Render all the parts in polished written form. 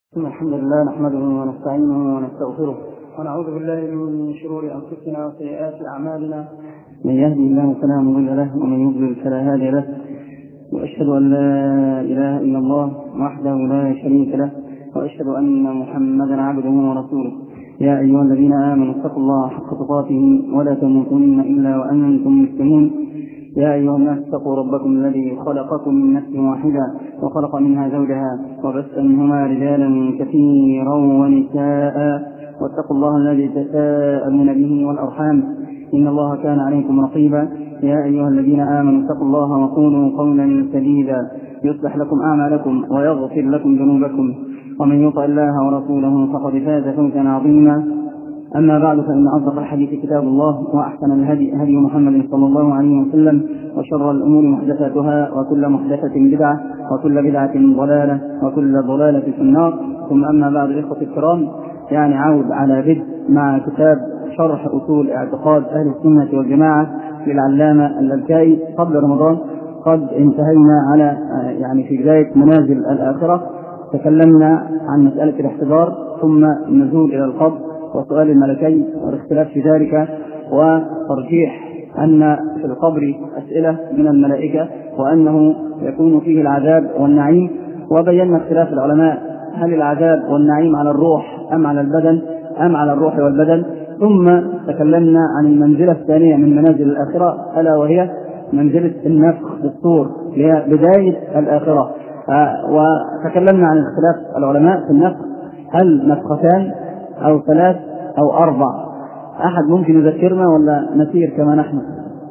الحمد لله نحمده ونستعينه ونستغفره ونعوذ بالله من شرور أنفسنا وسيئات أعمالنا، من يهدي الله فلا مضل له ومن يضلل فلا هادي له، وأشهد أن لا إله إلا الله وحده لا شريك له، وأشهد أن محمدا عبده ورسوله. يا أيها الذين آمنوا اتقوا الله حق تقاته ولا تموتن إلا وأنتم مسلمون. يا أيها الناس اتقوا ربكم الذي خلقكم من نفس واحدة وخلق منها زوجها وبث منهما رجالا كثيرا ونساء، واتقوا الله الذي تساءلون به والأرحام إن الله كان عليكم رقيبا. يا أيها الذين آمنوا اتقوا الله وقولوا قولا سديدا يصلح لكم أعمالكم ويغفر لكم ذنوبكم، ومن يطع الله ورسوله فقد فاز فوزا عظيما. أما بعد، فإن أصدق الحديث كتاب الله، وأحسن الهدي هدي محمد صلى الله عليه وسلم، وشر الأمور محدثاتها، وكل محدثة بدعة، وكل بدعة ضلالة، وكل ضلالة في النار. ثم أما بعد، إخوة الكرام، عود على بدء مع كتاب شرح أصول اعتقاد أهل السنة والجماعة للعلامة اللالكائي. قبل رمضان قد انتهينا على في بداية منازل الآخرة، تكلمنا عن مسألة الاحتضار ثم النزول إلى القبر وسؤال الملكين والاختلاف في ذلك، وترجيح أن في القبر أسئلة من الملائكة وأنه يكون فيه العذاب والنعيم. وبينا اختلاف العلماء، هل العذاب والنعيم على الروح أم على البدن أم على الروح والبدن. ثم تكلمنا عن المنزلة الثانية من منازل الآخرة، ألا وهي منزلة النفخ بالصور، هي بداية الآخرة. وتكلمنا عن اختلاف العلماء في النفخ، هل نفختان أو ثلاث أو أربع؟ أحد ممكن يذكرنا ولا نسير كما نحن؟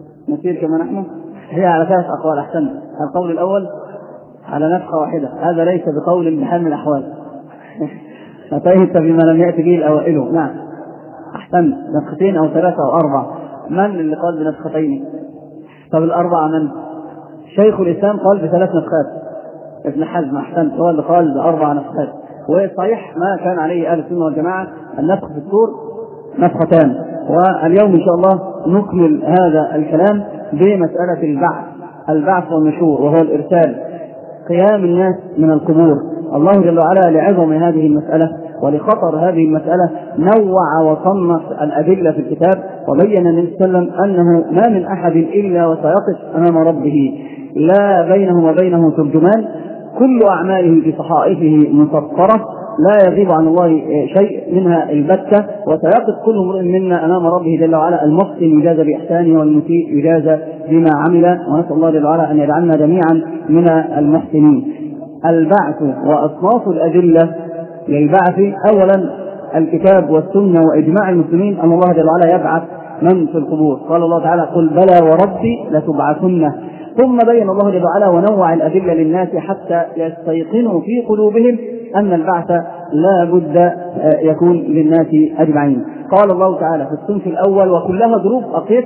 هي على ثلاث أقوال. أحسن. القول الأول على نفخة واحدة، هذا ليس بقول بحال من الأحوال. أتيت بما لم يأتي به الأوائل. نعم، أحسن. نفختين أو ثلاثة أو أربع. من اللي قال بنفختين؟ طب الأربعة من؟ شيخ الإسلام قال بثلاث نفخات، ابن حزم أحسن هو اللي قال بأربع نفخات. وصحيح ما كان عليه أهل السنة والجماعة، النفخ في الصور نفختان. واليوم إن شاء الله نكمل هذا الكلام بمسألة البعث والنشور، وهو الإرسال، قيام الناس من القبور. الله جل وعلا لعظم هذه المسألة ولخطر هذه المسألة نوع وصنف الأدلة في الكتاب، وبين النبي صلى الله عليه وسلم أنه ما من أحد إلا وسيقف أمام ربه لا بينه وبينه ترجمان، كل أعماله في صحائفه مسطرة، لا يغيب عن الله شيء منها البتة، وسيقف كل امرئ منا أمام ربه جل وعلا، المحسن يجازى بإحسانه والمسيء يجازى بما عمل، ونسأل الله جل وعلا أن يجعلنا جميعا من المحسنين. البعث وأصناف الأدلة للبعث: أولا الكتاب والسنة وإجماع المسلمين أن الله جل وعلا يبعث من في القبور. قال الله تعالى: قل بلى وربي لتبعثن. ثم بين الله جل وعلا ونوع الأدلة للناس حتى يستيقنوا في قلوبهم أن البعث لا بد يكون للناس أجمعين. قال الله تعالى في الصنف الأول: وكلها ضروب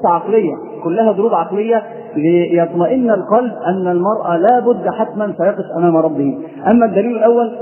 عقلية ليطمئن القلب أن المرء لا بد حتما سيقف أمام ربه. أما الدليل الأول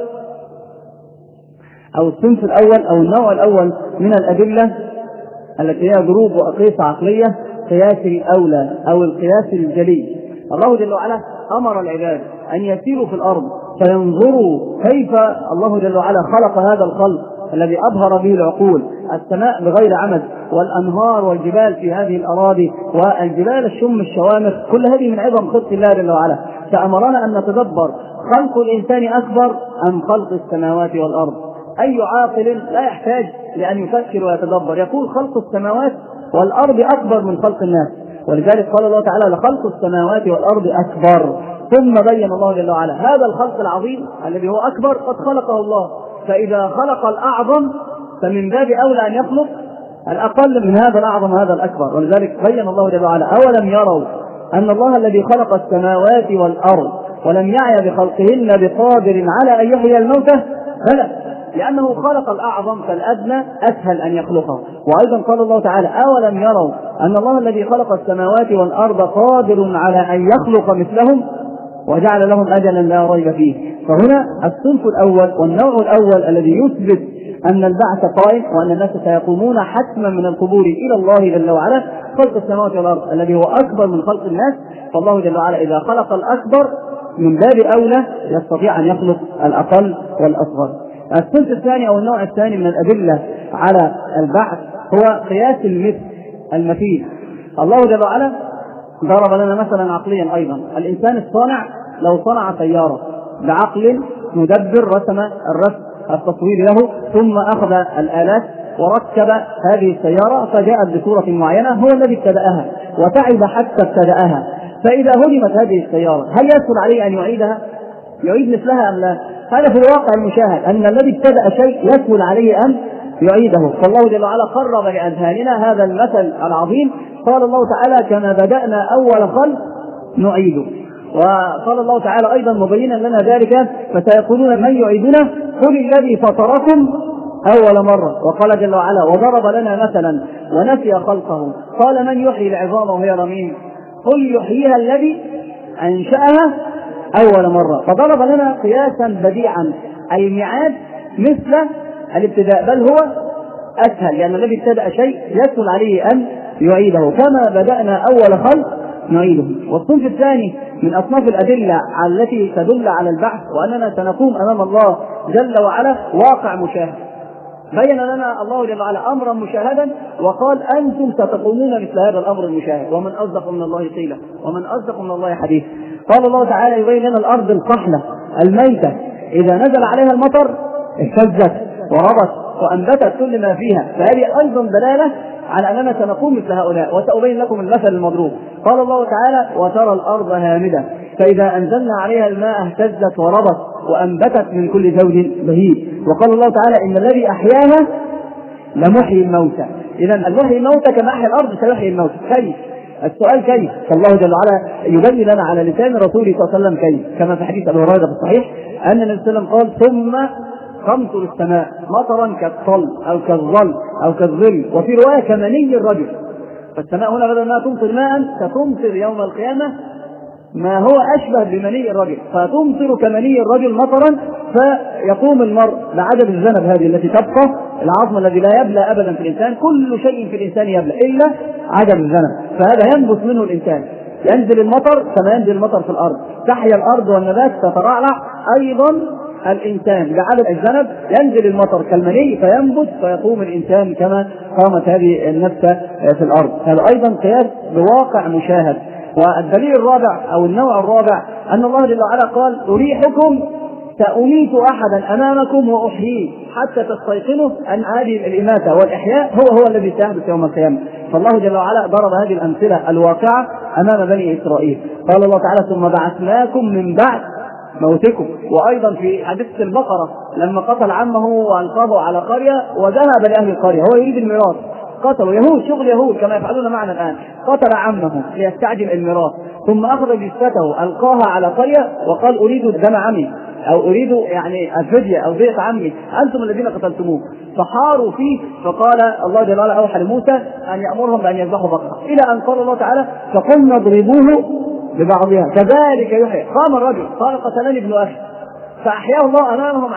أو الصنف الأول أو النوع الأول من الأدلة التي هي ضروب وأقيسة عقلية، قياس الأولى أو القياس الجلي. الله جل وعلا أمر العباد أن يسيروا في الأرض فينظروا كيف الله جل وعلا خلق هذا الخلق الذي أبهر به العقول، السماء بغير عمد، والأنهار والجبال في هذه الأراضي، والجبال الشم الشوامخ، كل هذه من عظم خلق الله جل وعلا. فأمرنا أن نتدبر: خلق الإنسان أكبر أم خلق السماوات والأرض؟ أي عاقل لا يحتاج لأن يفكر ويتدبر يقول خلق السماوات والأرض أكبر من خلق الناس. ولذلك قال الله تعالى: لخلق السماوات والأرض أكبر. ثم بين الله جل وعلا هذا الخلق العظيم الذي هو أكبر قد خلقه الله، فإذا خلق الأعظم فمن باب أولى أن يخلق الأقل من هذا الأعظم هذا الأكبر. ولذلك بين الله جل وعلا: أولم يروا أن الله الذي خلق السماوات والأرض ولم يعي بخلقهن بقادر على أن يحيي الموتى؟ بلى، لأنه خلق الأعظم فالأدنى أسهل أن يخلقه. وأيضا قال الله تعالى: أولم يروا أن الله الذي خلق السماوات والأرض قادر على أن يخلق مثلهم وجعل لهم أجلا لا ريب فيه. فهنا الصنف الأول والنوع الأول الذي يثبت أن البعث قائم وأن الناس سيقومون حتما من القبور إلى الله جل وعلا، خلق السماوات والأرض الذي هو أكبر من خلق الناس. فالله جل وعلا إذا خلق الأكبر من باب أولى يستطيع أن يخلق الأقل والأصغر. الصنف الثاني أو النوع الثاني من الأدلة على البعث هو قياس المثل المثيل. الله جل وعلا ضرب لنا مثلا عقليا أيضا. الإنسان الصانع لو صنع سيارة بعقل مدبر رسم الرسم التصوير له، ثم أخذ الآلات وركب هذه السيارة فجاءت بصورة معينة، هو الذي ابتدأها وتعب حتى ابتدأها، فإذا هدمت هذه السيارة هل يسهل عليه أن يعيدها؟ يعيد مثلها أم لا؟ هذا في الواقع المشاهد أن الذي ابتدأ شيء يسهل عليه أن يعيده. فالله جل وعلا قرب لأذهاننا هذا المثل العظيم. قال الله تعالى كما بدأنا أول خلق نعيده. وقال الله تعالى أيضا مبينا لنا ذلك فسيقولون من يعيدنا قل الذي فطركم أول مرة. وقال جل وعلا وضرب لنا مثلا ونسي خلقه قال من يحيي العظام وهي رميم قل يحييها الذي أنشأها أول مرة. فضرب لنا قياسا بديعا الميعاد مثل الابتداء، بل هو أسهل لأن الذي ابتدأ شيء يسهل عليه أن يعيده كما بدأنا أول خلق نعيده. والصنف الثاني من أصناف الأدلة التي تدل على البعث وأننا سنقوم أمام الله جل وعلا واقع مشاهد. بين لنا الله جل وعلا أمرا مشاهدا وقال أنتم ستقومون مثل هذا الأمر المشاهد ومن أصدق من الله قيلا ومن أصدق من الله حديثا. قال الله تعالى يبين لنا الأرض القحلة الميتة إذا نزل عليها المطر اهتزت وربت وأنبتت كل ما فيها، فهذه أيضا دلالة على أننا سنقوم مثل هؤلاء. وسأبين لكم المثل المضروب. قال الله تعالى وترى الأرض هامدة فإذا أنزلنا عليها الماء اهتزت وربت وأنبتت من كل زوج بهيج. وقال الله تعالى إن الذي أحياها لمحيي الموتى. إذا المحيي الموتى كما أحيا الأرض سيحيي الموتى. كيف؟ السؤال كيف؟ فالله جل وعلا يبين لنا على لسان رسوله صلى الله عليه وسلم كيف، كما في حديث أبي هريرة في الصحيح أن النبي صلى الله عليه وسلم قال ثم تمطر السماء مطرا كالطل أو كالظل أو كالظل، وفي رواية كمني الرجل. فالسماء هنا بدل ما تمطر ماء ستمطر يوم القيامة ما هو أشبه بمني الرجل، فتمطر كمني الرجل مطرا فيقوم المرء بعدد الذنب هذه التي تبقى، العظم الذي لا يبلى أبدا في الإنسان، كل شيء في الإنسان يبلى إلا عدد الذنب، فهذا ينبت منه الإنسان. ينزل المطر كما ينزل المطر في الأرض، تحيا الأرض والنبات تترعرع. أيضا الإنسان بعدد الذنب ينزل المطر كالمني فينبت فيقوم الإنسان كما قامت هذه النبتة في الأرض. هذا أيضا قياس بواقع مشاهد. والدليل الرابع أو النوع الرابع أن الله جل وعلا قال أريحكم سأميت أحدا أمامكم وأحييه حتى تستيقنوا أن هذه الإماتة والإحياء هو الذي سيحدث يوم القيامة. فالله جل وعلا ضرب هذه الأمثلة الواقعة أمام بني إسرائيل. قال الله تعالى ثم بعثناكم من بعد موتكم. وأيضا في حديث البقرة لما قتل عمه وأنقذه على قرية وذهب لأهل القرية هو يريد الميراث، قتلوا يهود، شغل يهود كما يفعلون معنا الآن، قتل عمه ليستعجل الميراث ثم أخذ جثته ألقاها على قرية وقال أريد دم عمي أو أريد يعني الفدية أو بيت عمي أنتم الذين قتلتموه. فحاروا فيه فقال الله جل وعلا أوحى لموسى أن يأمرهم بأن يذبحوا بقرة إلى أن قال الله تعالى فقلنا اضربوه ببعضها كذلك يحيى. قام الرجل قال قتلني ابن أخي فأحياه الله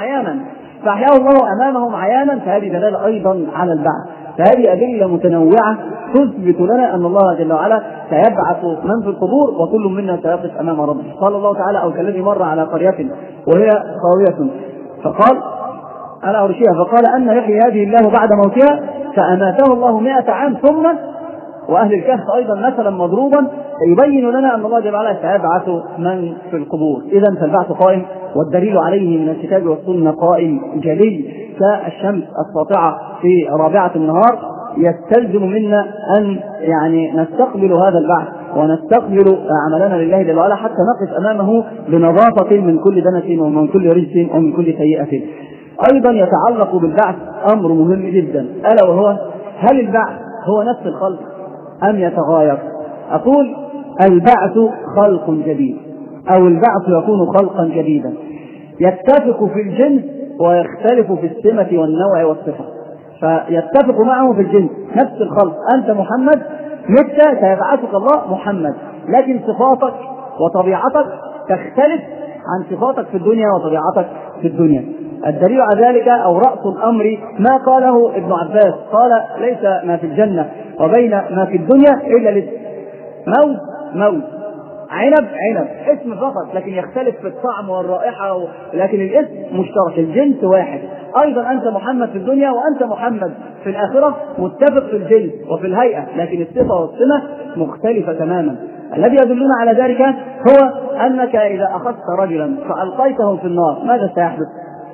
أمامهم عيانا فهذه دلالة أيضا على البعث. فهذه أدلة متنوعة تثبت لنا أن الله جل وعلا سيبعث من في القبور وكل منا سيقف أمام ربه. قال الله تعالى أو كالذي مر على قرية وهي خاوية فقال أنا أرشيها فقال أن يحيي هذه الله بعد موتها فأماته الله 100 عام ثم. وأهل الكهف أيضا مثلا مضروبا يبين لنا أن الله جل وعلا سيبعث من في القبور. إذن فالبعث قائم والدليل عليه من الكتاب والسنة قائم جلي كالشمس الساطعة في رابعة النهار. يستلزم منا أن يعني نستقبل هذا البعث ونستقبل عملنا لله جل وعلا حتى نقف أمامه بنظافة من كل دنس ومن كل رجس ومن كل سيئة. أيضا يتعلق بالبعث أمر مهم جدا ألا وهو هل البعث هو نفس الخلق أم يتغاير؟ أقول البعث خلق جديد أو البعث يكون خلقا جديدا يتفق في الجنس ويختلف في السمة والنوع والصفة. فيتفق معه في الجنس نفس الخلق، أنت محمد مت سيبعثك الله محمد، لكن صفاتك وطبيعتك تختلف عن صفاتك في الدنيا وطبيعتك في الدنيا. الدليل على ذلك أو رأس الأمر ما قاله ابن عباس قال ليس ما في الجنة وبين ما في الدنيا إلا الاسم. موت عنب اسم فقط لكن يختلف في الطعم والرائحة لكن الاسم مشترك، الجنس واحد. أيضا أنت محمد في الدنيا وأنت محمد في الآخرة، متفق في الجنس وفي الهيئة، لكن الصفة والسمة مختلفة تماما. الذي يدلنا على ذلك هو أنك إذا أخذت رجلا فألقيته في النار ماذا سيحدث؟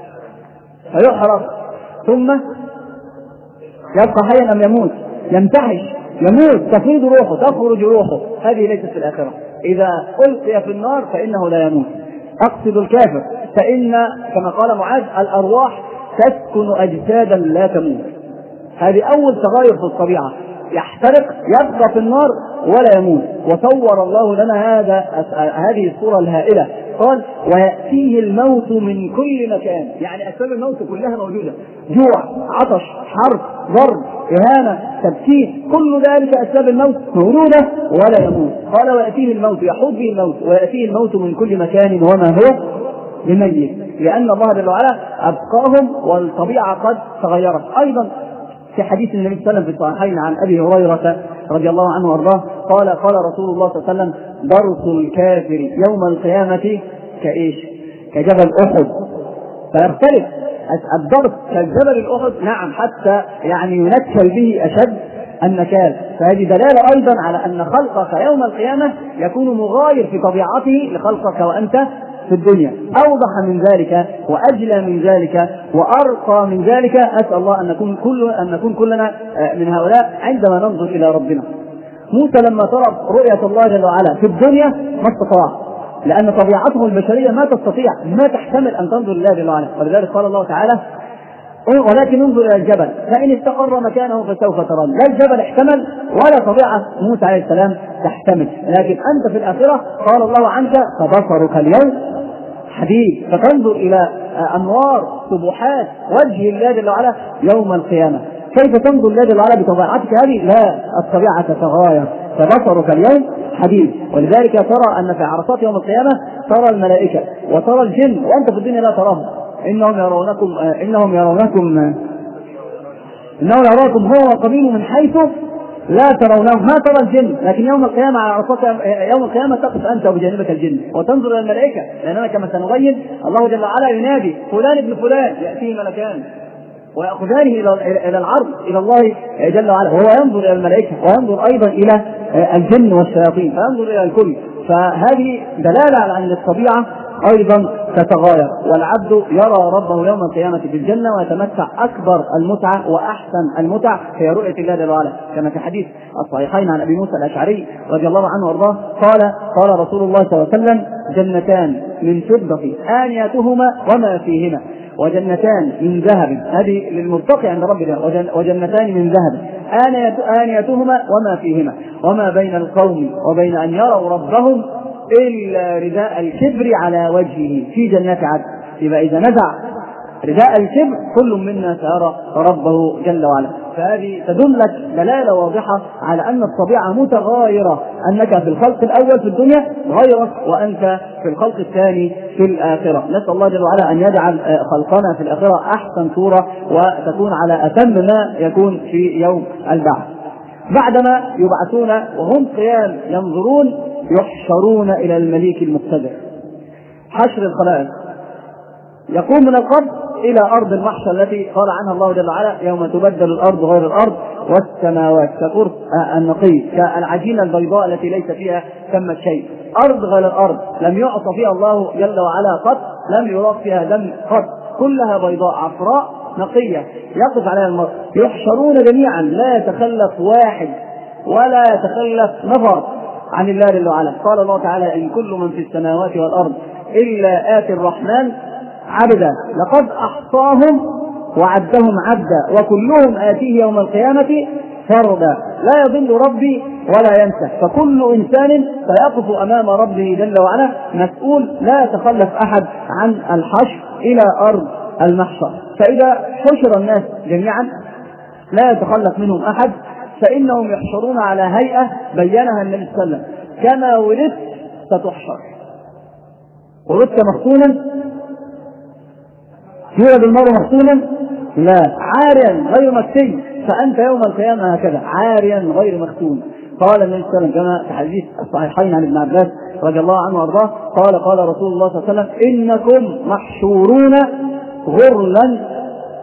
فيحرق ثم يبقى حيا أم يموت؟ يمتحش، يموت، تفيض روحه، تخرج روحه. هذه ليست في الآخرة. إذا ألقي في النار فإنه لا يموت. أقصد الكافر، فإن كما قال معاذ الأرواح تسكن أجسادا لا تموت. هذه أول تغير في الطبيعة، يحترق يبقى في النار ولا يموت. وصور الله لنا هذه الصورة الهائلة، قال ويأتيه الموت من كل مكان، يعني أسباب الموت كلها موجودة، جوع، عطش، حرب، ضرب، إهانة، تبكير، كل ذلك أسباب الموت موجودة ولا يموت. قال ويأتيه الموت، يحوط به الموت، ويأتيه الموت من كل مكان وما هو بميت، لأن الله جل وعلا أبقاهم والطبيعة قد تغيرت. أيضا في حديث النبي صلى الله عليه وسلم في الصحيحين عن أبي هريرة رضي الله عنه وارضاه قال رسول الله صلى الله عليه وسلم ضرس الكافر يوم القيامة كإيش؟ كجبل أحد. فيختلف الضرس كالجبل الأحد، نعم، حتى يعني ينكل به أشد النكال. فهذه دلالة أيضا على أن خلقك يوم القيامة يكون مغاير في طبيعته لخلقك وأنت في الدنيا. أوضح من ذلك وأجلى من ذلك وأرقى من ذلك، أسأل الله أن نكون كلنا من هؤلاء عندما ننظر إلى ربنا. موسى لما ترى رؤية الله جل وعلا في الدنيا ما استطاع، لأن طبيعته البشرية ما تستطيع، ما تحتمل أن تنظر لله جل وعلا. ولذلك قال الله تعالى ولكن انظر إلى الجبل فإن استقر مكانه فسوف تراني. لا الجبل احتمل ولا طبيعة موسى عليه السلام تحتمل، لكن أنت في الآخرة قال الله عنك فبصرك اليوم حديد، فتنظر إلى أنوار سبحات وجه الله جل وعلا يوم القيامة. كيف تنظر الله جل وعلا بطبيعتك هذه؟ لا، الطبيعة تتغير، فبصرك اليوم حديد. ولذلك ترى أن في عرصات يوم القيامة ترى الملائكة وترى الجن وأنت في الدنيا لا تراهم. إنهم يراكم هو وقبيله من حيث لا ترونهم، ما ترى الجن، لكن يوم القيامة على عرصات يوم القيامة تقف أنت وبجانبك الجن وتنظر إلى الملائكة، لأننا كما سنبين الله جل وعلا ينادي فلان ابن فلان، يأتيه ملكان ويأخذانه إلى العرض إلى الله جل وعلا، وهو ينظر إلى الملائكة وينظر أيضا إلى الجن والشياطين، فينظر إلى الكل. فهذه دلالة على أن الطبيعة أيضا تتغير، والعبد يرى ربه يوم القيامة في الجنة ويتمتع أكبر المتعة وأحسن المتع في رؤية الله جل وعلا، كما في حديث الصحيحين عن أبي موسى الأشعري رضي الله عنه وارضاه قال رسول الله صلى الله عليه وسلم جنتان من فضة آنيتهما وما فيهما، وجنتان من ذهب، هذه للمرتقي عند ربنا، وجنتان من ذهب آنيتهما وما فيهما، وما بين القوم وبين أن يروا ربهم إلا رداء الكبر على وجهه في جنات عدن. يبقى إذا نزع رداء الكبر كل منا سيرى ربه جل وعلا. فهذه تدلك دلالة واضحة على أن الطبيعة متغايرة، أنك في الخلق الأول في الدنيا غيرك وأنت في الخلق الثاني في الآخرة. نسأل الله جل وعلا أن يجعل خلقنا في الآخرة أحسن صورة وتكون على أتم ما يكون في يوم البعث. بعدما يبعثون وهم قيام ينظرون يحشرون إلى المليك المقتدر، حشر الخلائق، يقوم من القبر إلى أرض المحشر التي قال عنها الله جل وعلا يوم تبدل الأرض غير الأرض والسماوات كقرص النقي كالعجينة البيضاء التي ليس فيها ثمة شيء. أرض غير الأرض لم يعصى فيها الله جل وعلا قط، لم يراق فيها دم قط، كلها بيضاء عفراء نقية يقف عليها المرء. يحشرون جميعا لا يتخلف واحد ولا يتخلف نفر عن الله جل وعلا. قال الله تعالى إن كل من في السماوات والأرض إلا آتي الرحمن عبدا لقد أحصاهم وعدهم عدا وكلهم آتيه يوم القيامة فردا لا يضل ربي ولا ينسى. فكل إنسان سيقف أمام ربه جل وعلا مسؤول، لا يتخلف أحد عن الحشر إلى أرض المحشر. فإذا حشر الناس جميعا لا يتخلف منهم أحد، فإنهم يحشرون على هيئة بينها النبي صلى الله عليه وسلم كما ولدت ستحشر. ولدت مختونا يولد المرء مختونا؟ لا، عاريا غير مكتي، فأنت يوم القيامة هكذا عاريا غير مختون. قال النبي صلى الله عليه وسلم كما في حديث الصحيحين عن ابن عباس رضي الله عنه وارضاه قال رسول الله صلى الله عليه وسلم إنكم محشورون غرلا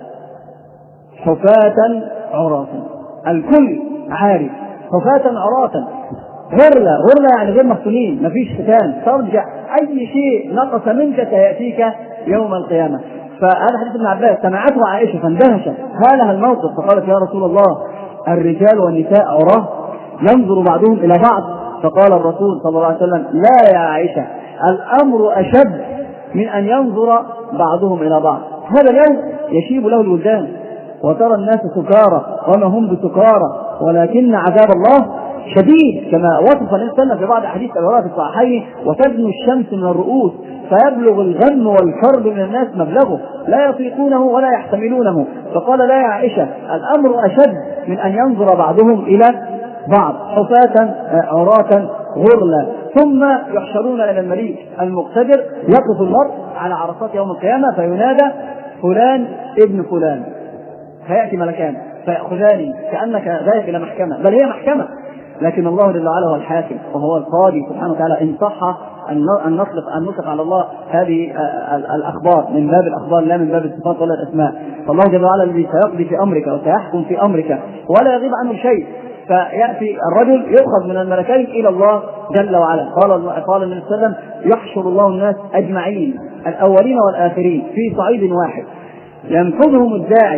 حفاة عراة، الكل عارف، حفاة عراة، غرلة يعني غير مفتونين، مفيش ختان، ترجع أي شيء نقص منك سيأتيك يوم القيامة. فهذا حديث ابن عباس سمعته عائشة فاندهشت، هالها الموقف، فقالت: يا رسول الله الرجال والنساء عراة ينظر بعضهم إلى بعض؟ فقال الرسول صلى الله عليه وسلم: لا يا عائشة، الأمر أشد من أن ينظر بعضهم إلى بعض. هذا اليوم يشيب له الولدان وترى الناس سكارى وما هم بسكارى ولكن عذاب الله شديد، كما وصف الإنسان في بعض أحاديث الرواية في الصحيحين: وتدنو الشمس من الرؤوس فيبلغ الغم والكرب من الناس مبلغه لا يطيقونه ولا يحتملونه. فقال: لا يا عائشة، الأمر أشد من أن ينظر بعضهم إلى بعض، حفاة عراة غرلا، ثم يحشرون إلى المليك المقتدر. يقف المرء على عرصات يوم القيامة فينادى: فلان ابن فلان، فيأتي ملكان فيأخذان كأنك ذاهب إلى محكمة، بل هي محكمة، لكن الله جل وعلا هو الحاكم وهو القاضي سبحانه وتعالى. إن صح أن نطلق على الله هذه الأخبار من باب الأخبار لا من باب الصفات ولا الأسماء، فالله جل وعلا الذي سيقضي في أمرك وسيحكم في أمرك ولا يغيب عنه شيء. فيأتي الرجل يؤخذ من الملكين إلى الله جل وعلا. قال النبي صلى الله عليه وسلم: يحشر الله الناس أجمعين الأولين والآخرين في صعيد واحد، ينفذهم الداعي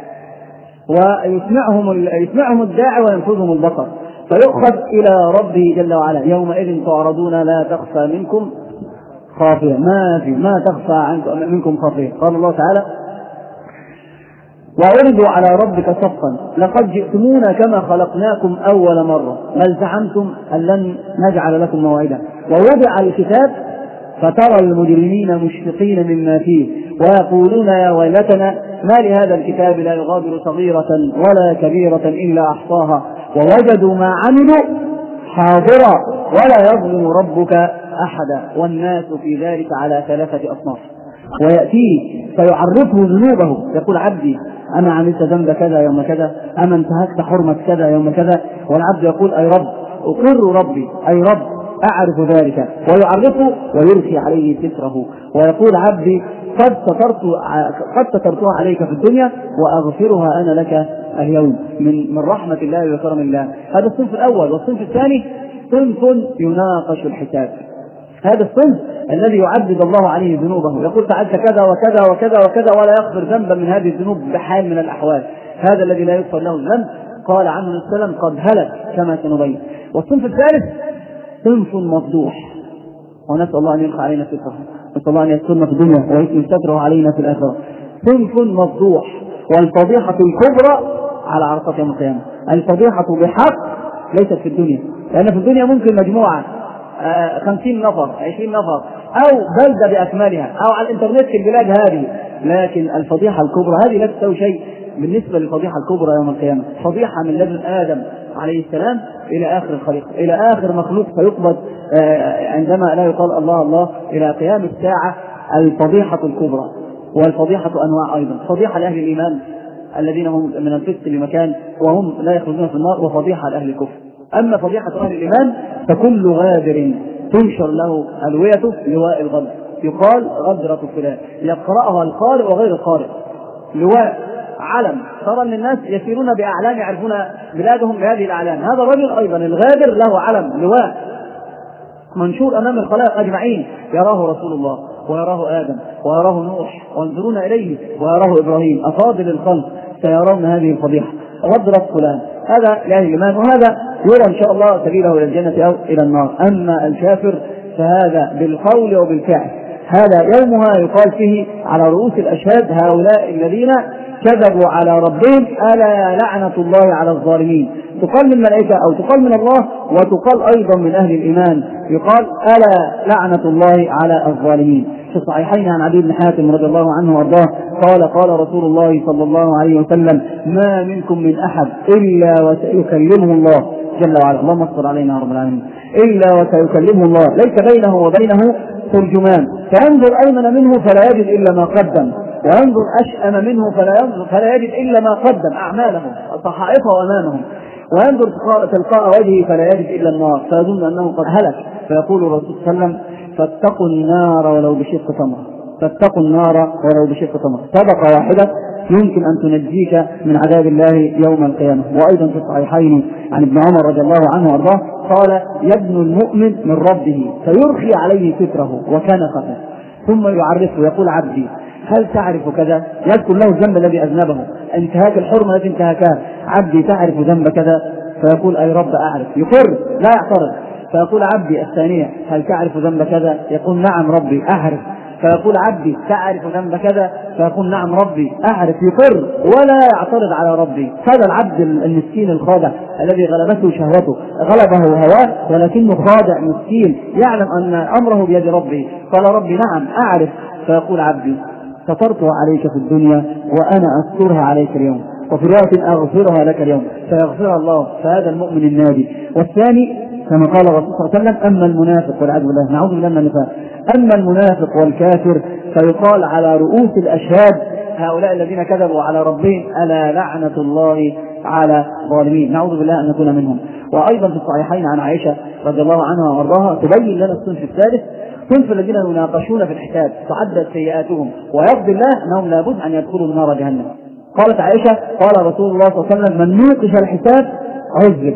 ويسمعهم الداعي وينفذهم البصر، فيؤخذ إلى ربه جل وعلا: يومئذ تعرضون لا تخفى منكم خافية، ما تخفى منكم خافية. قال الله تعالى: وعرضوا على ربك صفا لقد جئتمونا كما خلقناكم أول مرة بل زعمتم أن لن نجعل لكم موعدا. ووضع الكتاب فترى المجرمين مشفقين مما فيه ويقولون: يا ويلتنا ما لهذا الكتاب لا يغادر صغيرة ولا كبيرة إلا أحصاها ووجدوا ما عملوا حاضرا ولا يظلم ربك أحدا. والناس في ذلك على 3 أصناف. ويأتيه فيعرفه ذنوبه، يقول: عبدي أنا عملت ذنب كذا يوم كذا، أما انتهكت حرمة كذا يوم كذا. والعبد يقول: أي رب أقر ربي، أي رب أعرف ذلك، ويعرفه ويرخي عليه ستره ويقول: عبدي قد سترتها عليك في الدنيا وأغفرها أنا لك اليوم، من رحمة الله وكرم الله. هذا الصنف الأول. والصنف الثاني صنف يناقش الحساب. هذا الصنف الذي يعدد الله عليه ذنوبه، يقول: فعلت كذا وكذا وكذا وكذا، ولا يغفر ذنبا من هذه الذنوب بحال من الأحوال. هذا الذي لا يغفر له الذنب قال عنه السلام: قد هلك كما سنبين. والصنف الثالث صنف مفضوح، ونسأل الله أن يلقى علينا ستره، نسأل الله أن يسترنا في الدنيا ويكون ستره علينا في الآخرة. صنف مفضوح، والفضيحة الكبرى على عرصات يوم القيامة. الفضيحة بحق ليست في الدنيا، لأن في الدنيا ممكن مجموعة 50 نفر 20 نفر أو بلدة بأكملها أو على الإنترنت في البلاد هذه، لكن الفضيحة الكبرى هذه لا تسوي شيء بالنسبة للفضيحة الكبرى يوم القيامة. فضيحة من لدن آدم عليه السلام إلى آخر الخليقة، إلى آخر مخلوق سيقبض عندما لا يقال الله الله إلى قيام الساعة. الفضيحة الكبرى. والفضيحة أنواع أيضا: فضيحة لأهل الإيمان الذين هم من الفسق لمكان وهم لا يخرجون في النار، وفضيحة لأهل الكفر. أما فضيحة أهل الإيمان فكل غادر تنشر له ألويته لواء الغدر، يقال: غدرة فلان، يقرأها القارئ وغير القارئ. لواء علم، ترى أن الناس يسيرون بأعلام يعرفون بلادهم بهذه الأعلام. هذا الرجل أيضا الغادر له علم، لواء منشور أمام الخلائق أجمعين، يراه رسول الله ويراه آدم ويراه نوح وينظرون إليه ويراه إبراهيم، أفاضل الخلق سيرون هذه الفضيحة: غدرة فلان. هذا لأهل الإيمان، وهذا يرى إن شاء الله سبيله إلى الجنة أو إلى النار. أما الكافر فهذا بالقول وبالفعل. هذا يومها يقال فيه على رؤوس الأشهاد: هؤلاء الذين كذبوا على ربهم ألا لعنة الله على الظالمين. تقال من الملائكة أو تقال من الله، وتقال أيضا من أهل الإيمان، يقال: ألا لعنة الله على الظالمين. في الصحيحين عن عدي بن حاتم رضي الله عنه وارضاه قال رسول الله صلى الله عليه وسلم: ما منكم من أحد إلا وسيكلمه الله جل وعلا، اللهم اصبر علينا يا رب العالمين، إلا وسيكلمه الله ليس بينه وبينه ترجمان، فينظر أيمن منه فلا يجد إلا ما قدم، وينظر أشأم منه فلا يجد إلا ما قدم، أعمالهم صحائفه أمامهم، وينظر تلقاء وجهه فلا يجد إلا النار، فيظن أنه قد هلك، فيقول الرسول صلى الله عليه وسلم: فاتقوا النار ولو بشق تمرة، فاتقوا النار ولو بشق تمرة. صدقة واحدة يمكن أن تنجيك من عذاب الله يوم القيامة. وأيضا في الصحيحين عن ابن عمر رضي الله عنه وارضاه قال: يدن المؤمن من ربه فيرخي عليه ستره وكنفه ثم يعرفه يقول: عبدي هل تعرف كذا؟ يذكر له الذنب الذي أذنبه، انتهاك الحرمة التي انتهكها. عبدي تعرف ذنب كذا؟ فيقول: أي رب أعرف. يقر لا يعترض. فيقول: عبدي الثانية هل تعرف ذنب كذا؟ يقول: نعم ربي أعرف. فيقول: عبدي تعرف ذنب كذا؟ فيقول: نعم ربي أعرف. يقر ولا يعترض على ربي. هذا العبد المسكين الخاضع الذي غلبته شهوته، غلبه هواه، ولكنه خاضع مسكين يعلم أن أمره بيد ربه. قال: ربي نعم أعرف. فيقول: عبدي سترتها عليك في الدنيا وأنا أسترها عليك اليوم، وفي رواية أغفرها لك اليوم. فيغفرها الله. فهذا المؤمن الناجي. والثاني كما قال الرسول صلى الله عليه وسلم: أما المنافق والعياذ بالله، نعوذ بالله من النفاق، أما المنافق والكافر فيقال على رؤوس الأشهاد: هؤلاء الذين كذبوا على ربهم ألا لعنة الله على الظالمين. نعوذ بالله أن نكون منهم. وأيضا في الصحيحين عن عائشة رضي الله عنها وارضاها تبين لنا الصنف الثالث، صنف الذين يناقشون في الحساب تعدد سيئاتهم ويقضي الله أنهم لابد أن يدخلوا نار جهنم. قالت عائشة: قال رسول الله صلى الله عليه وسلم: من نوقش الحساب عذب،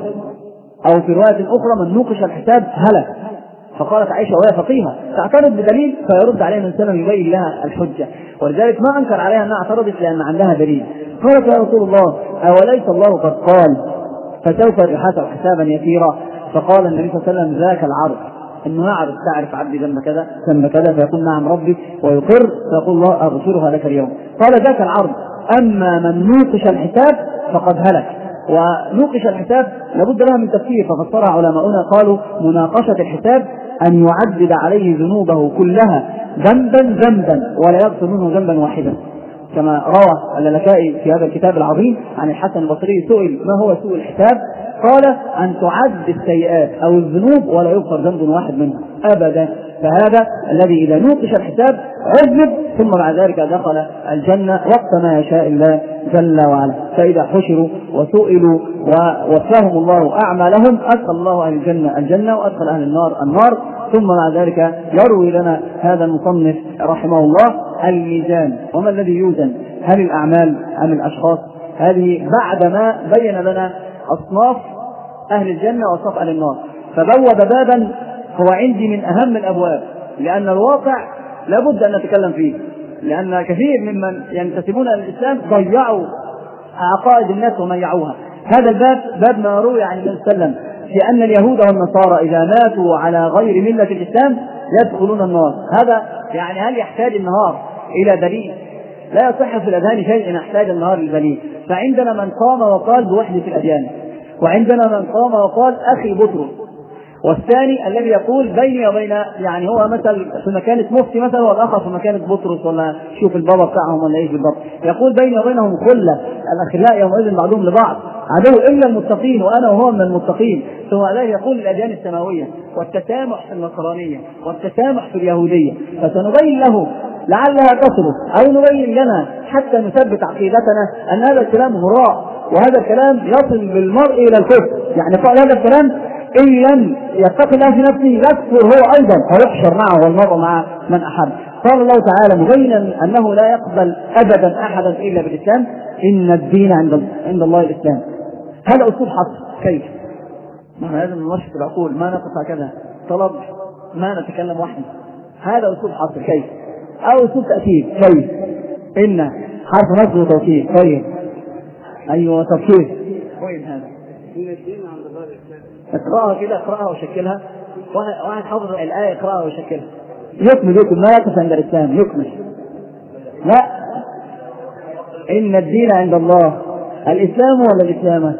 أو في رواية أخرى: من نوقش الحساب هلك. فقالت عائشة وهي فقيهة تعترض بدليل فيرد عليها من سلم يبين لها الحجة، ولذلك ما أنكر عليها أنها اعترضت لأن عندها دليل. قالت: يا رسول الله أوليس الله قد قال فسوف يحاسب حسابا يسيرا؟ فقال النبي صلى الله عليه وسلم: ذاك العرض، انه يعرف تعرف عبدي ذنب كذا ذنب كذا، فيقول: نعم ربي، ويقر، فيقول: الله أغفرها لك اليوم. قال: ذاك العرض. أما من نوقش الحساب فقد هلك. ونوقش الحساب لابد لها من تفسير، ففسرها علماؤنا قالوا: مناقشة الحساب أن يعدد عليه ذنوبه كلها ذنبا ذنبا ولا يغفر منه ذنبا واحدا، كما روى اللالكائي في هذا الكتاب العظيم عن الحسن البصري سئل: ما هو سوء الحساب؟ قال: أن تعد السيئات أو الذنوب ولا يغفر ذنب واحد منها أبدا. فهذا الذي إذا نوقش الحساب عذب ثم بعد ذلك دخل الجنة وقت ما يشاء الله جل وعلا. فإذا حشروا وسئلوا ووفاهم الله أعمالهم أدخل الله أهل الجنة الجنة وأدخل أهل النار النار. ثم بعد ذلك يروي لنا هذا المصنف رحمه الله الميزان. وما الذي يوزن؟ هل الأعمال أم الأشخاص؟ هذه بعدما بين لنا أصناف أهل الجنة وأصناف أهل النار، فبوب بابا هو عندي من أهم الأبواب، لأن الواقع لابد أن نتكلم فيه، لأن كثير ممن ينتسبون إلى الإسلام ضيعوا عقائد الناس وميعوها. هذا الباب باب ما روي عن النبي صلى الله عليه وسلم في أن اليهود والنصارى إذا ماتوا على غير ملة الإسلام يدخلون النار. هذا يعني هل يحتاج النهار إلى دليل؟ لا يصح في الأذهان شيء إن احتاج النهار للدليل. فعندنا من قام وقال بوحدة الأديان، وعندنا من قام وقال أخي بطرس، والثاني الذي يقول بيني وبين يعني هو مثل في مكانة مفتي مثلا والآخر في مكانة بطرس ولا شوف البابا بتاعهم ولا ايش بالضبط، يقول بيني وبينهم خلة الأخلاء يومئذ بعضهم لبعض عدو إلا المتقين وأنا وهو من المتقين. ثم لا يقول الأديان السماوية والتسامح في النصرانية والتسامح في اليهودية، فسنبين له لعلها تصرف أو نبين لنا حتى نثبت عقيدتنا أن هذا الكلام هراء وهذا الكلام يصل بالمرء إلى الكفر. يعني قال هذا الكلام إن لم يتقي الله في نفسه يكفر هو أيضا ويحشر معه والمرء مع من أحب. قال الله تعالى مبينا أنه لا يقبل أبدا أحدا إلا بالإسلام: إن الدين عند الله الإسلام. هذا أسلوب حصر. كيف؟ ما لازم ننشط العقول، ما نقف هكذا طلب ما نتكلم وحده. هذا أسلوب حصر. كيف؟ أو أسلوب تأكيد. كيف؟ إن حرف نصب وتوكيد. طيب أيوة تفكير. وين هذا؟ إن الدين عند الله الإسلام. اقرأها كده، اقرأها وشكلها. واحد حافظ الآية يقرأها ويشكلها. يكمل ما يقف عند الإسلام يكمل. لا، إن الدين عند الله الإسلام ولا الإسلام؟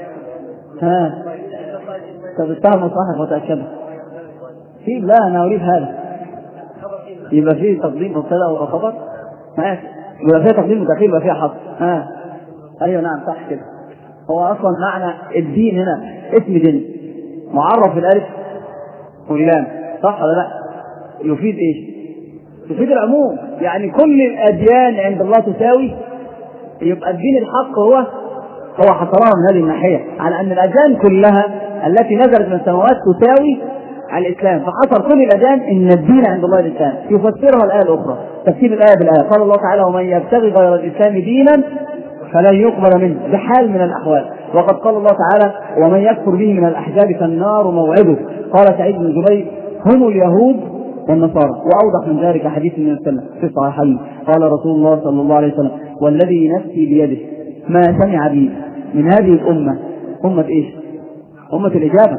ها تبتهم صحيح وتأكد في لا أنا أريد هذا يبقى فيه تقديم مبتدأ وخبر. يبقى فيه تقديم وتأخير يبقى فيه حصر. أيوة نعم صح كده. هو أصلا معنى الدين هنا اسم دين معرف بالألف واللام، صح ولا لا؟ يفيد إيش؟ يفيد العموم، يعني كل الأديان عند الله تساوي. يبقى الدين الحق هو حصرها من هذه الناحية على أن الأديان كلها التي نزلت من السماوات تساوي على الإسلام، فحصر كل الأديان إن الدين عند الله الإسلام. يفسرها الآية الأخرى تفسير الآية بالآية. قال الله تعالى: ومن يبتغي غير الإسلام دينا فلن يقبل منه بحال من الأحوال. وقد قال الله تعالى: ومن يكفر به من الأحزاب فالنار موعده. قال سعيد بن جبير: هم اليهود والنصارى. وأوضح من ذلك حديث النبي صلى الله عليه وسلم في الصحيحين، قال رسول الله صلى الله عليه وسلم: والذي نفسي بيده ما سمع بي من هذه الأمة، أمة إيش؟ أمة الإجابة.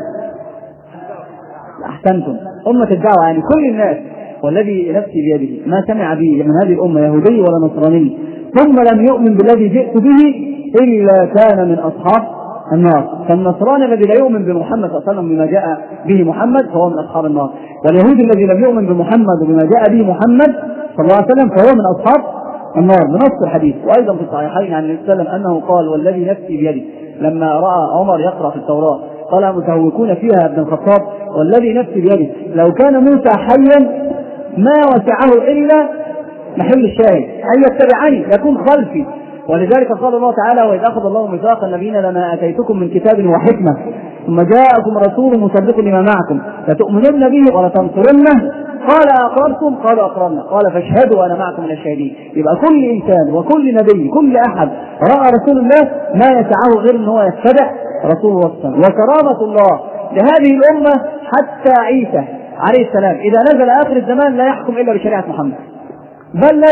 أحسنتم، أمة الدعوة، يعني كل الناس. والذي نفسي بيده ما سمع بي من هذه الأمة يهودي ولا نصراني ثم لم يؤمن بالذي جئت به إلا كان من أصحاب النار. فالنصراني الذي لا يؤمن بمحمد صلى الله عليه وسلم بما جاء به محمد فهو من أصحاب النار، واليهودي الذي لم يؤمن بمحمد وبما جاء به محمد صلى الله عليه وسلم فهو من أصحاب النار بنص الحديث. وأيضا في الصحيحين عن النبي صلى الله عليه وسلم أنه قال: والذي نفسي بيده، لما رأى عمر يقرأ في التوراة قال: متهوكون فيها ابن الخطاب، والذي نفسي بيده لو كان موسى حيا ما وسعه إلا محل الشاهد أن يتبعني يكون خلفي. ولذلك قال الله تعالى: وإذ أخذ الله ميثاق النبيين لما آتيتكم من كتاب وحكمة ثم جاءكم رسول مصدق لما معكم لتؤمنن به ولتنصرنه قال: أقررتم؟ قالوا أقررنا. قال: فاشهدوا أنا معكم من الشاهدين. يبقى كل إنسان وكل نبي كل أحد رأى رسول الله ما يسعه غير أن هو يتبع رسول الله. وكرامة الله لهذه الأمة حتى عيسى عليه السلام إذا نزل آخر الزمان لا يحكم إلا بشريعة محمد، بل لا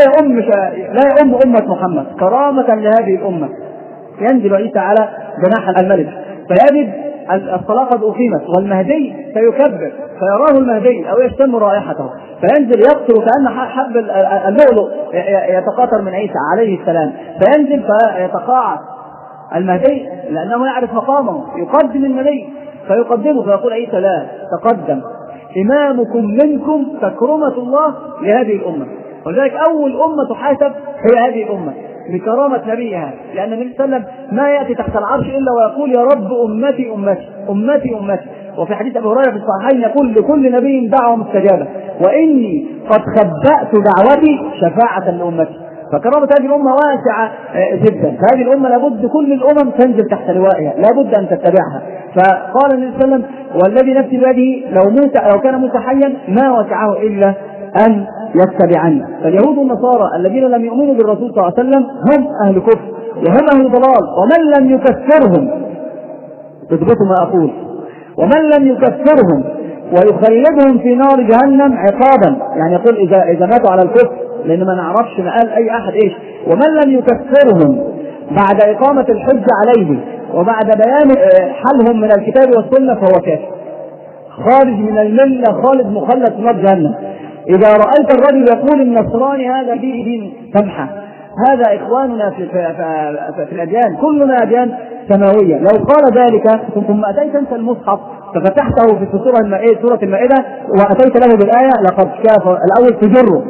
يؤم أمة محمد كرامة لهذه الأمة. ينزل عيسى على جناح الملك فيجد الصلاة قد أقيمت والمهدي سيكبر فيراه المهدي أو يشتم رائحته فينزل يقتل كأن حب اللؤلؤ يتقاطر من عيسى عليه السلام، فينزل فيتقاعد المهدي لأنه يعرف مقامه يقدم النبي فيقدمه فيقول عيسى: لا تقدم، إمامكم منكم تكرمة الله لهذه الأمة. ولذلك أول أمة تحاسب هي هذه الأمة بكرامة نبيها، لأن النبي صلى الله عليه وسلم ما يأتي تحت العرش إلا ويقول: يا رب أمتي أمتي أمتي أمتي. وفي حديث أبي هريرة في الصحيحين يقول: لكل نبي دعوة مستجابة وإني قد خبأت دعوتي شفاعة لأمتي. فكرامة هذه الأمة واسعة جدا، فهذه الأمة لابد كل الأمم تنزل تحت لوائها، لابد أن تتبعها. فقال النبي صلى الله عليه وسلم: والذي نفسي بيده لو كان موسى حيا ما وسعه إلا أن يتبعني. فاليهود والنصارى الذين لم يؤمنوا بالرسول صلى الله عليه وسلم هم أهل كفر وهم أهل ضلال، ومن لم يكفرهم تثبتوا ما أقول، ومن لم يكفرهم ويخلدهم في نار جهنم عقابا، يعني يقول إذا ماتوا على الكفر، لأن ما نعرفش ما قال أي أحد إيش. ومن لم يكفرهم بعد إقامة الحج عليه وبعد بيان حلهم من الكتاب والسنة فهو كافر خارج من الملة، خالد مخلد في نار جهنم. إذا رأيت الرجل يقول النصراني هذا دين سمحة، هذا إخواننا في الأديان، كلنا أديان سماوية، لو قال ذلك ثم أتيت أنت المصحف ففتحته في سورة المائدة وأتيت له بالآية لقد كافر، الأول تجره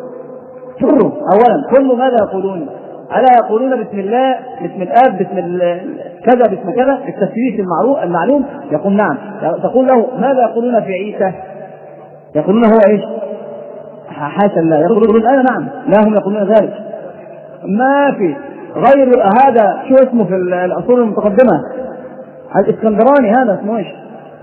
أولا كل ماذا يقولون؟ ألا يقولون بسم الله بسم الآب بسم كذا بسم كذا التثبيت المعلوم؟ يقول نعم. تقول له ماذا يقولون في عيسى؟ يقولون هو إيش؟ حاشا الله. يقولون أنا نعم، لا هم يقولون ذلك. ما في غير هذا شو اسمه في الأصول المتقدمة الإسكندراني، هذا اسمه إيش؟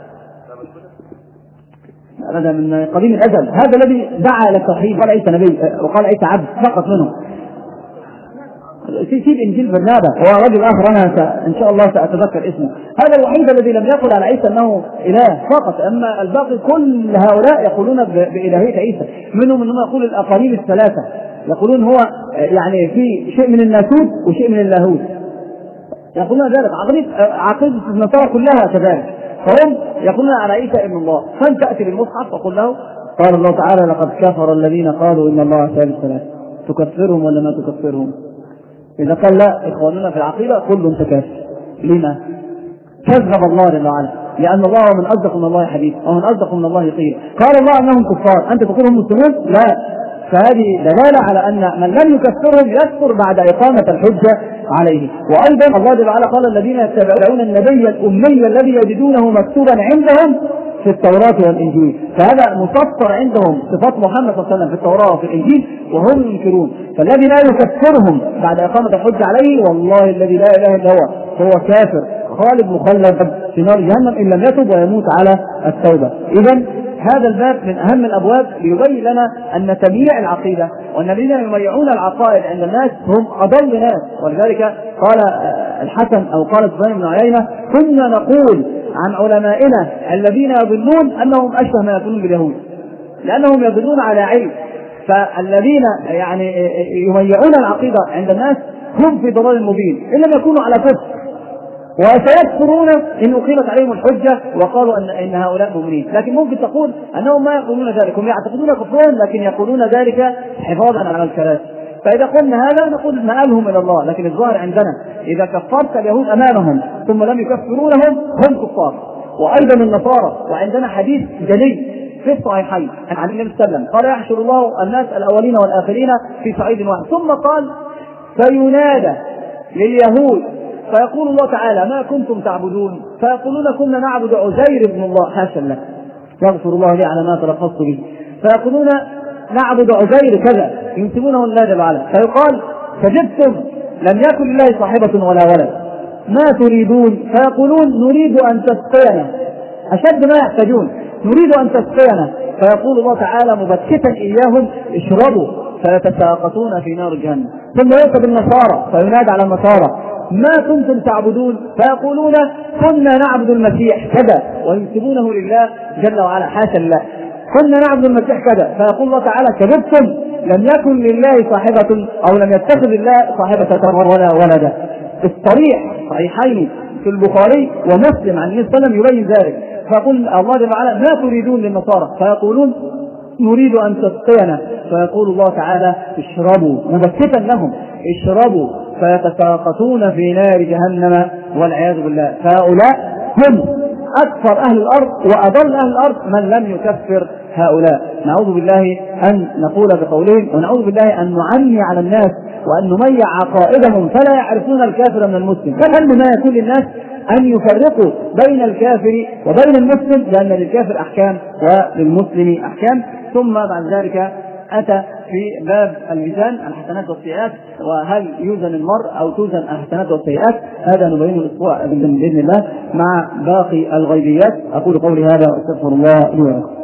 هذا من قديم الأزل، هذا الذي دعا إلى التوحيد قال عيسى نبي وقال عيسى عبد فقط منه. سيب إنجيل برنابا هو رجل آخر أنا إن شاء الله سأتذكر اسمه، هذا الوحيد الذي لم يقل على عيسى أنه إله فقط، أما الباقي كل هؤلاء يقولون بإلهية عيسى، منهم أنهم يقول الأقاليم الثلاثة، يقولون هو يعني في شيء من الناسوت وشيء من اللاهوت، يقولون ذلك. عقيدة النصارى كلها كذلك، فهم يقولون على عيسى ابن الله. فأنت تأتي بالمصحف وقل له قال الله تعالى: لقد كفر الذين قالوا إن الله ثالث ثلاثة، تكفرهم ولا ما تكفرهم؟ إذا قال لا إخواننا في العقيدة كلهم تكافر. لما؟ كذب الله جل وعلا، لأن الله من أصدق من الله حديث ومن أصدق من الله قيل. قال الله أنهم كفار، أنت تقول هم مسلمون؟ لا. فهذه دلالة على أن من لم يكفرهم يكفر بعد إقامة الحجة عليه. وأيضا الله جل وعلا قال: الذين يتبعون النبي الأمي الذي يجدونه مكتوبا عندهم في التوراة والإنجيل. فهذا مسطر عندهم صفات محمد صلى الله عليه وسلم في التوراة وفي الإنجيل وهم ينكرون. فالذي لا يكفرهم بعد إقامة الحجة عليه والله الذي لا إله إلا هو كافر خالد مخلد في نار جهنم إن لم يتب ويموت على التوبة. إذن هذا الباب من أهم الأبواب ليبين لنا أن تمييع العقيدة وأن الذين يميعون العقائد عند الناس هم أضل ناس. ولذلك قال الحسن أو قال سفيان بن عيينة: كنا نقول عن علمائنا الذين يضلون أنهم أشبه ما يكونون باليهود، لأنهم يضلون على علم. فالذين يعني يميعون العقيدة عند الناس هم في ضلال مبين إن لم يكونوا على كفر، وسيكفرون إن أقيمت عليهم الحجة وقالوا أن هؤلاء مؤمنين. لكن ممكن تقول أنهم ما يقولون ذلك، هم يعتقدون كفرهم لكن يقولون ذلك حفاظا على الكراسي. فإذا قلنا هذا نقول مآلهم إلى الله. لكن الظاهر عندنا إذا كفرت اليهود أمامهم ثم لم يكفرونهم هم كفار، وأيضا النصارى. وعندنا حديث جلي في الصحيحين عن النبي صلى الله عليه وسلم قال: يحشر الله الناس الأولين والآخرين في صعيد واحد. ثم قال: فينادى لليهود فيقول الله تعالى: ما كنتم تعبدون؟ فيقولون: كنا نعبد عزير بن الله. حاشا له، يغفر الله لي على ما تلفظت به. فيقولون: نعبد عزير كذا، ينسبونه الله جل وعلا. فيقال: كذبتم، لم يكن لله صاحبة ولا ولد، ما تريدون؟ فيقولون: نريد أن تسقينا، أشد ما يحتاجون، نريد أن تسقينا. فيقول الله تعالى مبكتا إياهم: اشربوا، فيتساقطون في نار جهنم. ثم يؤتى بالنصارى فينادى على النصارى: ما كنتم تعبدون؟ فيقولون: كنا نعبد المسيح كذا، وينسبونه لله جل وعلا. حاشا الله، كنا نعبد المسيح كذا. فيقول الله تعالى: كذبتم، لم يكن لله صاحبة أو لم يتخذ الله صاحبة ولا ولدا. الصريح صحيحين في البخاري ومسلم عن النبي صلى الله عليه وسلم يبين ذلك. فيقول الله جل وعلا: ما تريدون للنصارى؟ فيقولون: نريد أن تسقينا. فيقول الله تعالى: اشربوا، مبكتا لهم: اشربوا، فيتساقطون في نار جهنم والعياذ بالله. فهؤلاء هم أكثر أهل الأرض وأضل أهل الأرض من لم يكفر هؤلاء. نعوذ بالله أن نقول بقولهم، ونعوذ بالله أن نعمي على الناس وأن نميع عقائدهم فلا يعرفون الكافر من المسلم. فهل ما يكون للناس أن يفرقوا بين الكافر وبين المسلم، لأن للكافر أحكام وللمسلم أحكام. ثم بعد ذلك أتى في باب الميزان الحسنات والسيئات، وهل يوزن المرء أو توزن الحسنات والسيئات. هذا نبينه الأسبوع بإذن الله مع باقي الغيبيات. أقول قولي هذا وأستغفر الله لي ولكم.